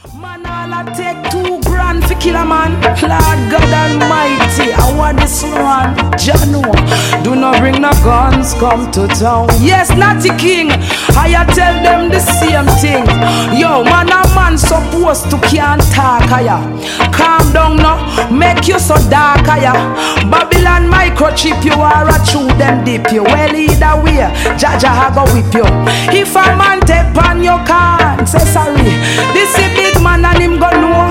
Man, all I take 2 grand for kill a man. Lord God Almighty, I want this one. Jano, do not bring no guns, come to town. Yes, Natty King, I tell them the same thing. Yo, man, a man supposed to can't talk, aya. Calm down now, make you so dark, aya. Babylon microchip, you are a true them dip you. Well, either way, Jaja ha go whip you. If a man take on your can, say sorry. This is big man and him go know